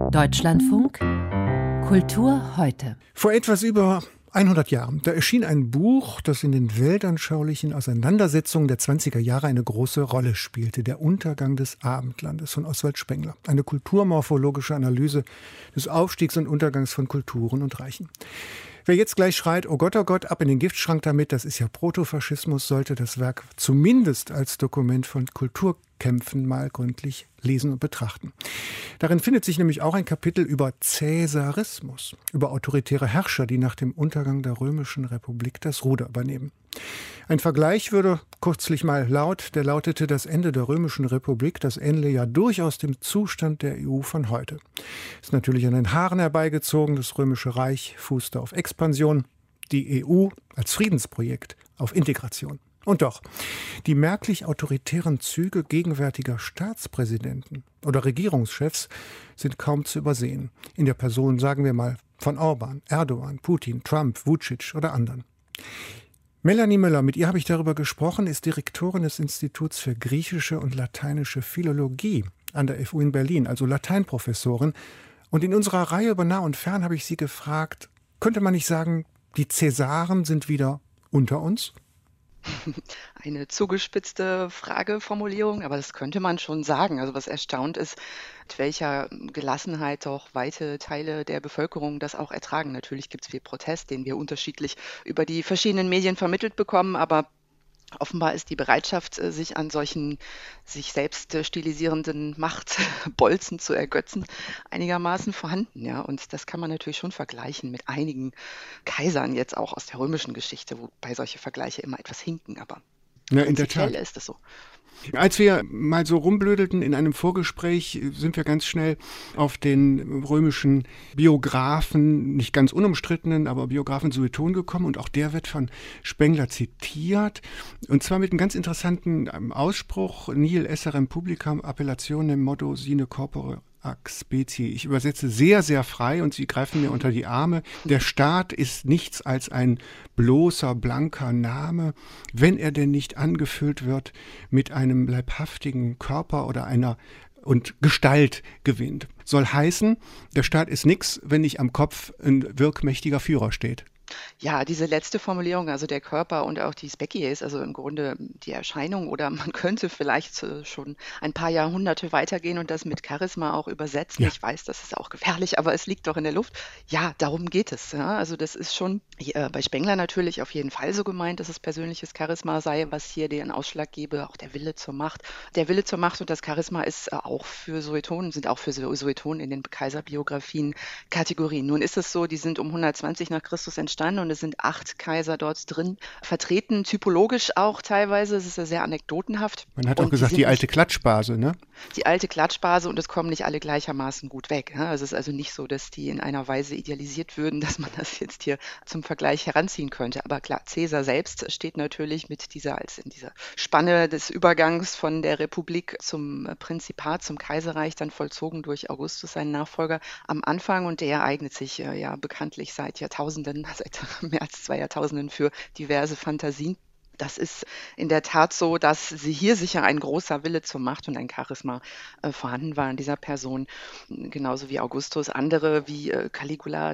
Deutschlandfunk Kultur heute. Vor etwas über 100 Jahren, da erschien ein Buch, das in den weltanschaulichen Auseinandersetzungen der 20er Jahre eine große Rolle spielte. Der Untergang des Abendlandes von Oswald Spengler. Eine kulturmorphologische Analyse des Aufstiegs und Untergangs von Kulturen und Reichen. Wer jetzt gleich schreit, oh Gott, ab in den Giftschrank damit, das ist ja Protofaschismus, sollte das Werk zumindest als Dokument von Kulturkämpfen mal gründlich lesen und betrachten. Darin findet sich nämlich auch ein Kapitel über Cäsarismus, über autoritäre Herrscher, die nach dem Untergang der Römischen Republik das Ruder übernehmen. Ein Vergleich würde kürzlich mal der lautete, das Ende der Römischen Republik, das Ende ja durchaus dem Zustand der EU von heute. Ist natürlich an den Haaren herbeigezogen, das Römische Reich fußte auf Expansion, die EU als Friedensprojekt auf Integration. Und doch, die merklich autoritären Züge gegenwärtiger Staatspräsidenten oder Regierungschefs sind kaum zu übersehen. In der Person, sagen wir mal, von Orban, Erdogan, Putin, Trump, Vučić oder anderen. Melanie Müller, mit ihr habe ich darüber gesprochen, ist Direktorin des Instituts für griechische und lateinische Philologie an der FU in Berlin, also Lateinprofessorin. Und in unserer Reihe über Nah und Fern habe ich sie gefragt, könnte man nicht sagen, die Cäsaren sind wieder unter uns? Eine zugespitzte Frageformulierung, aber das könnte man schon sagen. Also was erstaunt ist, mit welcher Gelassenheit doch weite Teile der Bevölkerung das auch ertragen. Natürlich gibt es viel Protest, den wir unterschiedlich über die verschiedenen Medien vermittelt bekommen, aber offenbar ist die Bereitschaft, sich an solchen sich selbst stilisierenden Machtbolzen zu ergötzen, einigermaßen vorhanden. Ja? Und das kann man natürlich schon vergleichen mit einigen Kaisern jetzt auch aus der römischen Geschichte, wobei solche Vergleiche immer etwas hinken, aber ja, in der Tat ist es so. Als wir mal so rumblödelten in einem Vorgespräch, sind wir ganz schnell auf den römischen Biografen, nicht ganz unumstrittenen, aber Biografen Sueton gekommen. Und auch der wird von Spengler zitiert. Und zwar mit einem ganz interessanten Ausspruch, Nihil esserem publicam appellationem modo sine corpore ac specie. Ich übersetze sehr, sehr frei und Sie greifen mir unter die Arme. Der Staat ist nichts als ein bloßer, blanker Name, wenn er denn nicht angefüllt wird mit einem leibhaftigen Körper oder einer und Gestalt gewinnt. Soll heißen, der Staat ist nichts, wenn nicht am Kopf ein wirkmächtiger Führer steht. Ja, diese letzte Formulierung, also der Körper und auch die Species, also im Grunde die Erscheinung, oder man könnte vielleicht schon ein paar Jahrhunderte weitergehen und das mit Charisma auch übersetzen. Ja. Ich weiß, das ist auch gefährlich, aber es liegt doch in der Luft. Ja, darum geht es. Ja. Also das ist schon bei Spengler natürlich auf jeden Fall so gemeint, dass es persönliches Charisma sei, was hier den Ausschlag gebe, auch der Wille zur Macht. Der Wille zur Macht und das Charisma ist auch für Sueton, sind auch für Sueton in den Kaiserbiografien Kategorien. Nun ist es so, die sind um 120 nach Christus entstanden und es sind 8 Kaiser dort drin vertreten, typologisch auch teilweise. Es ist ja sehr anekdotenhaft. Man hat auch gesagt, die alte Klatschbase, ne? Die alte Klatschbase, und es kommen nicht alle gleichermaßen gut weg. Ja? Also es ist also nicht so, dass die in einer Weise idealisiert würden, dass man das jetzt hier zum Vergleich heranziehen könnte. Aber klar, Caesar selbst steht natürlich mit in dieser Spanne des Übergangs von der Republik zum Prinzipat, zum Kaiserreich, dann vollzogen durch Augustus, seinen Nachfolger, am Anfang, und der eignet sich ja bekanntlich seit Jahrtausenden, seit mehr als 2 Jahrtausenden für diverse Fantasien. Das ist in der Tat so, dass hier sicher ein großer Wille zur Macht und ein Charisma vorhanden war in dieser Person, genauso wie Augustus. Andere wie Caligula,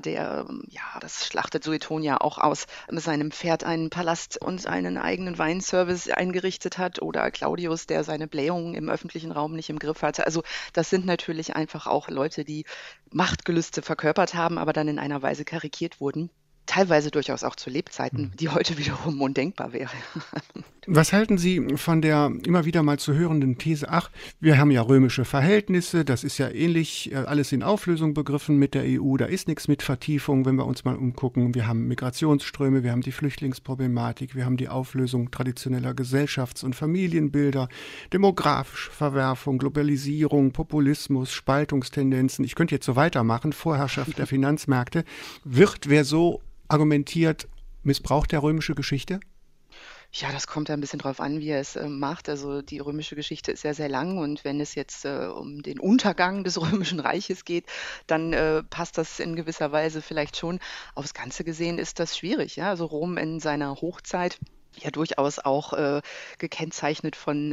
das schlachtet Sueton ja auch aus, seinem Pferd einen Palast und einen eigenen Weinservice eingerichtet hat, oder Claudius, der seine Blähungen im öffentlichen Raum nicht im Griff hatte. Also das sind natürlich einfach auch Leute, die Machtgelüste verkörpert haben, aber dann in einer Weise karikiert wurden. Teilweise durchaus auch zu Lebzeiten, die heute wiederum undenkbar wäre. Was halten Sie von der immer wieder mal zu hörenden These, wir haben ja römische Verhältnisse, das ist ja ähnlich, alles in Auflösung begriffen mit der EU, da ist nichts mit Vertiefung, wenn wir uns mal umgucken. Wir haben Migrationsströme, wir haben die Flüchtlingsproblematik, wir haben die Auflösung traditioneller Gesellschafts- und Familienbilder, demografische Verwerfung, Globalisierung, Populismus, Spaltungstendenzen. Ich könnte jetzt so weitermachen, Vorherrschaft der Finanzmärkte. Wird, wer so argumentiert, missbraucht der römische Geschichte? Ja, das kommt ein bisschen drauf an, wie er es macht. Also die römische Geschichte ist ja sehr lang, und wenn es jetzt um den Untergang des Römischen Reiches geht, dann passt das in gewisser Weise vielleicht schon. Aufs Ganze gesehen ist das schwierig. Ja? Also Rom in seiner Hochzeit ja durchaus auch gekennzeichnet von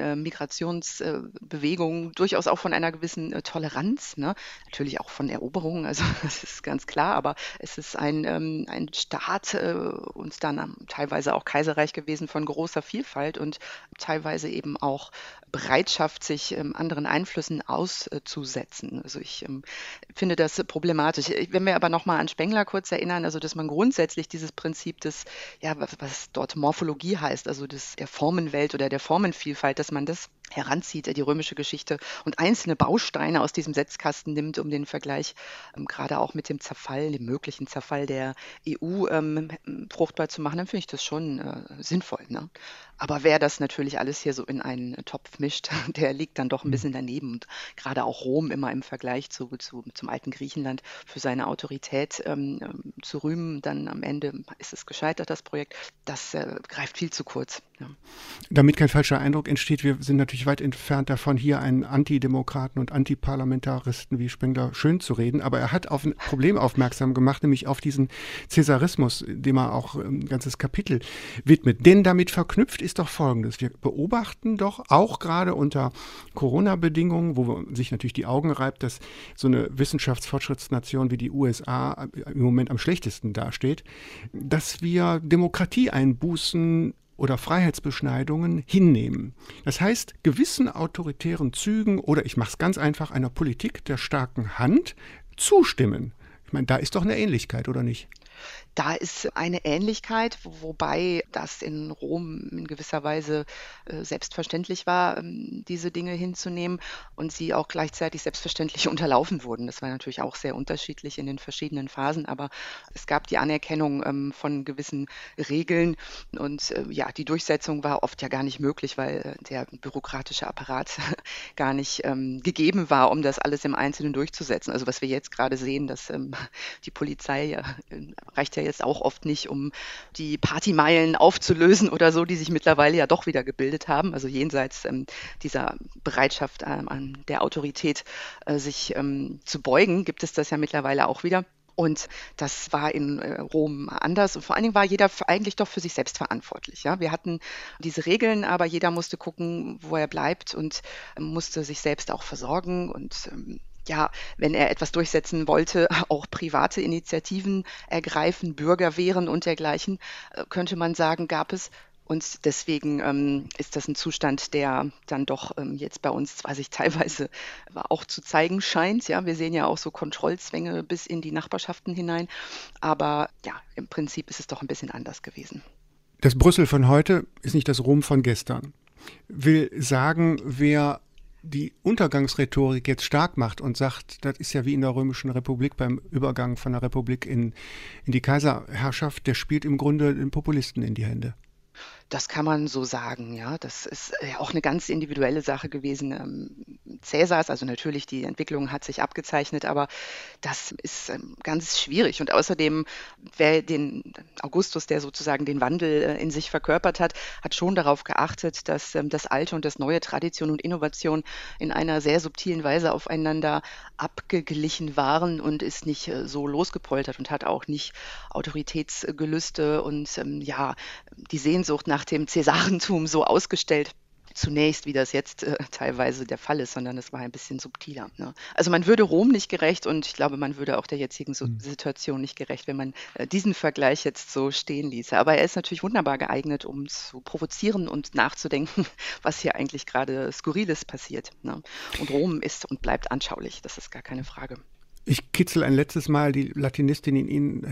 Migrationsbewegungen, durchaus auch von einer gewissen Toleranz, ne? Natürlich auch von Eroberungen, also das ist ganz klar, aber es ist ein Staat und dann teilweise auch Kaiserreich gewesen von großer Vielfalt und teilweise eben auch Bereitschaft, sich anderen Einflüssen auszusetzen. Also ich finde das problematisch. Wenn wir aber nochmal an Spengler kurz erinnern, also dass man grundsätzlich dieses Prinzip des, ja, was dort Morphologie heißt, also der Formenwelt oder der Formenvielfalt, dass man das heranzieht, die römische Geschichte und einzelne Bausteine aus diesem Setzkasten nimmt, um den Vergleich gerade auch mit dem Zerfall, dem möglichen Zerfall der EU fruchtbar zu machen, dann finde ich das schon sinnvoll. Ne? Aber wer das natürlich alles hier so in einen Topf mischt, der liegt dann doch ein bisschen daneben. Und gerade auch Rom immer im Vergleich zum alten Griechenland für seine Autorität zu rühmen, dann am Ende ist es gescheitert, das Projekt. Das greift viel zu kurz. Ja. Damit kein falscher Eindruck entsteht, wir sind natürlich weit entfernt davon, hier einen Antidemokraten und Antiparlamentaristen wie Spengler schön zu reden, aber er hat auf ein Problem aufmerksam gemacht, nämlich auf diesen Cäsarismus, dem er auch ein ganzes Kapitel widmet. Denn damit verknüpft ist doch Folgendes. Wir beobachten doch auch gerade unter Corona-Bedingungen, wo sich natürlich die Augen reibt, dass so eine Wissenschaftsfortschrittsnation wie die USA im Moment am schlechtesten dasteht, dass wir Demokratieeinbußen oder Freiheitsbeschneidungen hinnehmen. Das heißt, gewissen autoritären Zügen oder ich mache es ganz einfach, einer Politik der starken Hand zustimmen. Ich meine, da ist doch eine Ähnlichkeit, oder nicht? Da ist eine Ähnlichkeit, wobei das in Rom in gewisser Weise selbstverständlich war, diese Dinge hinzunehmen und sie auch gleichzeitig selbstverständlich unterlaufen wurden. Das war natürlich auch sehr unterschiedlich in den verschiedenen Phasen, aber es gab die Anerkennung von gewissen Regeln und ja, die Durchsetzung war oft ja gar nicht möglich, weil der bürokratische Apparat gar nicht gegeben war, um das alles im Einzelnen durchzusetzen. Also was wir jetzt gerade sehen, dass die Polizei reicht ja jetzt auch oft nicht, um die Partymeilen aufzulösen oder so, die sich mittlerweile ja doch wieder gebildet haben. Also jenseits dieser Bereitschaft an der Autorität, sich zu beugen, gibt es das ja mittlerweile auch wieder. Und das war in Rom anders. Und vor allen Dingen war jeder eigentlich doch für sich selbst verantwortlich. Ja? Wir hatten diese Regeln, aber jeder musste gucken, wo er bleibt und musste sich selbst auch versorgen und ja, wenn er etwas durchsetzen wollte, auch private Initiativen ergreifen, Bürgerwehren und dergleichen, könnte man sagen, gab es. Und deswegen ist das ein Zustand, der dann doch jetzt bei uns zwar sich teilweise auch zu zeigen scheint. Ja, wir sehen ja auch so Kontrollzwänge bis in die Nachbarschaften hinein. Aber ja, im Prinzip ist es doch ein bisschen anders gewesen. Das Brüssel von heute ist nicht das Rom von gestern. Will sagen, wer die Untergangsrhetorik jetzt stark macht und sagt, das ist ja wie in der Römischen Republik beim Übergang von der Republik in die Kaiserherrschaft, der spielt im Grunde den Populisten in die Hände. Das kann man so sagen, ja. Das ist ja auch eine ganz individuelle Sache gewesen, Cäsars. Also natürlich, die Entwicklung hat sich abgezeichnet, aber das ist ganz schwierig. Und außerdem, wer den Augustus, der sozusagen den Wandel in sich verkörpert hat, hat schon darauf geachtet, dass das Alte und das Neue, Tradition und Innovation in einer sehr subtilen Weise aufeinander abgeglichen waren und ist nicht so losgepoltert und hat auch nicht Autoritätsgelüste und ja, die Sehnsucht nach dem Cäsarentum so ausgestellt, zunächst, wie das jetzt teilweise der Fall ist, sondern es war ein bisschen subtiler. Ne? Also man würde Rom nicht gerecht und ich glaube, man würde auch der jetzigen Situation nicht gerecht, wenn man diesen Vergleich jetzt so stehen ließe. Aber er ist natürlich wunderbar geeignet, um zu provozieren und nachzudenken, was hier eigentlich gerade Skurriles passiert. Ne? Und Rom ist und bleibt anschaulich, das ist gar keine Frage. Ich kitzel ein letztes Mal die Latinistin in Ihnen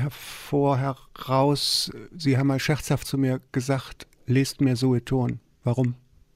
heraus. Sie haben mal scherzhaft zu mir gesagt, lest mir Sueton. Warum?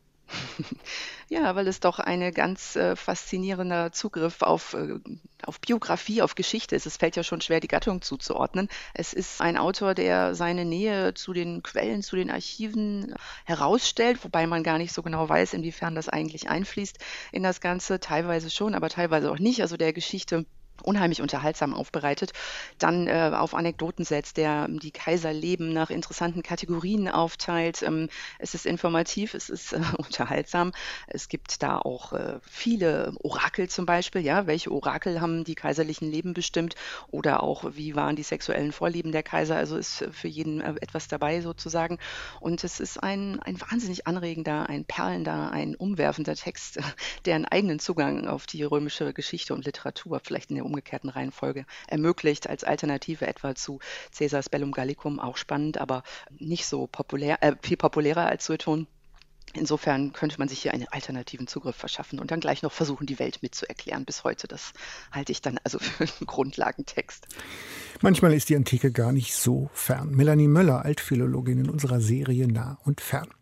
Ja, weil es doch ein ganz faszinierender Zugriff auf Biografie, auf Geschichte ist. Es fällt ja schon schwer, die Gattung zuzuordnen. Es ist ein Autor, der seine Nähe zu den Quellen, zu den Archiven herausstellt, wobei man gar nicht so genau weiß, inwiefern das eigentlich einfließt in das Ganze. Teilweise schon, aber teilweise auch nicht. Also der Geschichte unheimlich unterhaltsam aufbereitet, dann auf Anekdoten setzt, der die Kaiserleben nach interessanten Kategorien aufteilt. Es ist informativ, es ist unterhaltsam. Es gibt da auch viele Orakel zum Beispiel. Ja, welche Orakel haben die kaiserlichen Leben bestimmt oder auch wie waren die sexuellen Vorlieben der Kaiser? Also ist für jeden etwas dabei sozusagen. Und es ist ein wahnsinnig anregender, ein perlender, ein umwerfender Text, der einen eigenen Zugang auf die römische Geschichte und Literatur vielleicht in der umgekehrten Reihenfolge ermöglicht, als Alternative etwa zu Caesars Bellum Gallicum, auch spannend, aber nicht so populär, viel populärer als Sueton. Insofern könnte man sich hier einen alternativen Zugriff verschaffen und dann gleich noch versuchen, die Welt mitzuerklären. Bis heute, das halte ich dann also für einen Grundlagentext. Manchmal ist die Antike gar nicht so fern. Melanie Möller, Altphilologin in unserer Serie Nah und Fern.